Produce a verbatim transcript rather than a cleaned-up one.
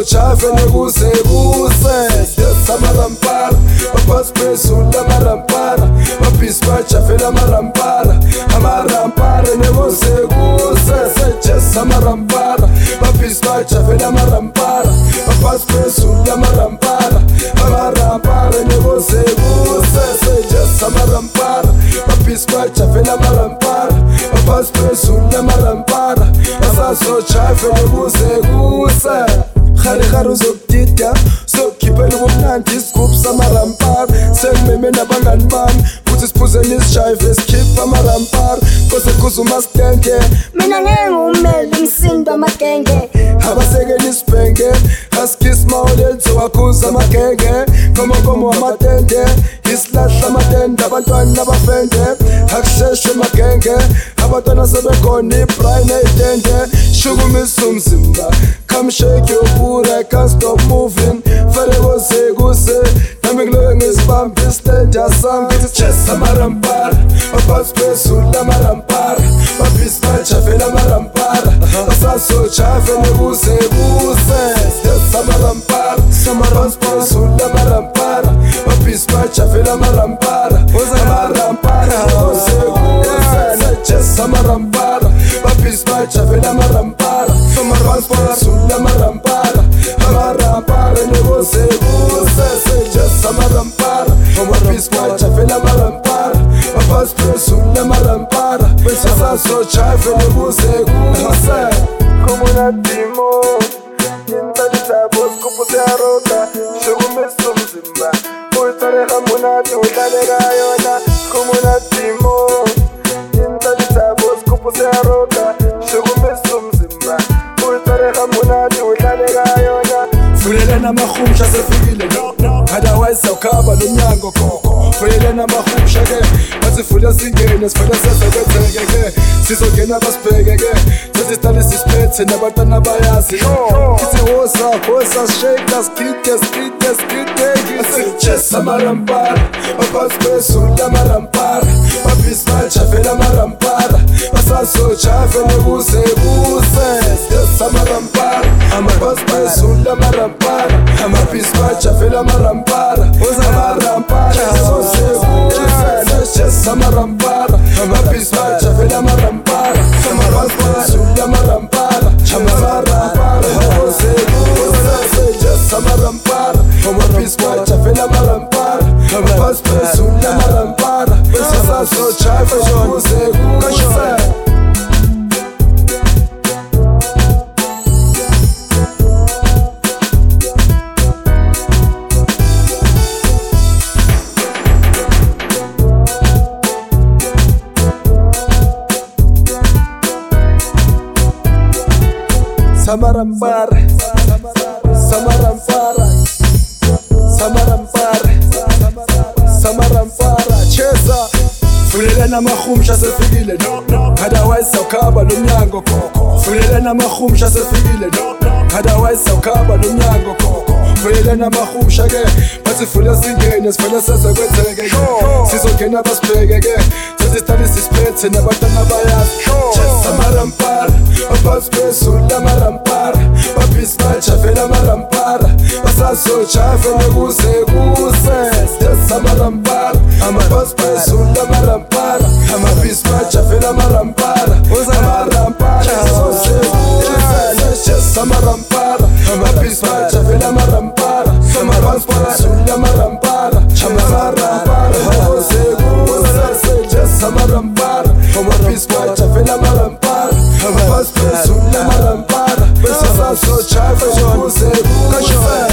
basazojafe nekuze kuse samarampara baphasi phezulu amarampara babhisi bajafela amarampara amarampara nekuze kuse sejes amarampara babhisi bajafela amarampara baphasi phezulu amarampara amarampara nekuze kuse sejes amarampara babhisi bajafela amarampara baphasi phezulu amarampara basazojafe nekuze kuse khari khari uzokudida uzokukhiphela ubumnandi isigubhu samarampara sengimeme nabangani bami futhi siphuzeni isijayive sikhipha amarampara kose kuze umasitenge mina ngengumeli umsindo amagenge abasekeli isibhenge asikisi mawuleli zowakhuza amagenge komokomo wamatende isilahla amatende abantwana abafende akusheshe magenge abantwana sebekhona ibrayini eyitende shukumisa umzimba come shake your booty, I can't stop moving fele koze kuse nami ngiloke ngisibambe istand yasam ngithi chest amarampara baphasi phezulu amarampara babhisi bajafela amarampara basazojafe nekuze kuse samarampara baphasi phezulu amarampara babhisi bajafela amarampara amarampara nekuze kuse chest amarampara babhisi bajafela amarampara baphasi phezulu amarampara amarampara nekuze kuse sejes amarampara babhisi bajafela amarampara baphasi phezulu amarampara basazojafe nekuze kuse komunatimo intalitabo skuphu siyaroka shukumisa umzimba uyitsareha munati udlalela yona komunatimo intalitabo skuphu siyaroka shukumisa umzimba uyitsareha munati udlalela yona vulelana amahumsha sefikile otherwise sawukhaba lomnyango gogo vulelana amahumsha ke basivula singene sivele sesekwenzeke ke sizongena basibheke ke sesisitale sisiphethe nabantwana bayazi kithi woza woza shake skide skide skide sejes amarampara baphasi phezulu amarampara babhisi bajafela amarampara basazojafe nekuze kuse samarampara baphasi phezulu amarampara amabhisi bajafela amarampara amarampara nekuze kuse sejes amarampara amabhisi bajafela amarampara baphasi phezulu amarampara amarampara nekuze kuse sejes amarampara amabhisi bajafela amarampara baphasi phezulu amarampara basazojafe nekuze kuse Samarampara, Samarampara, Samarampara, Samarampara, cheza vulelana amahumsha sefikile otherwise sawukhaba lomnyango gogo vulelana amahumsha sefikile otherwise sawukhaba lomnyango gogo vulelana amahumsha ke basivula singene sivele sesekwenzeke ke sizongena basibheke ke sesisitale sisiphethe nabantwana bayazi samarampara baphasi phezulu amarampara babhisi bajafela amarampara basazojafe nekuze kuse samarampara baphasi phezulu amarampara amabhisi bajafela amarampara amarampara nekuze kuse samarampara babhisi bajafela amarampara baphasi phezulu amarampara amarampara nekuze kuse samarampara babhisi bajafela amarampara baphasi phezulu amarampara basazojafe nekuze kuse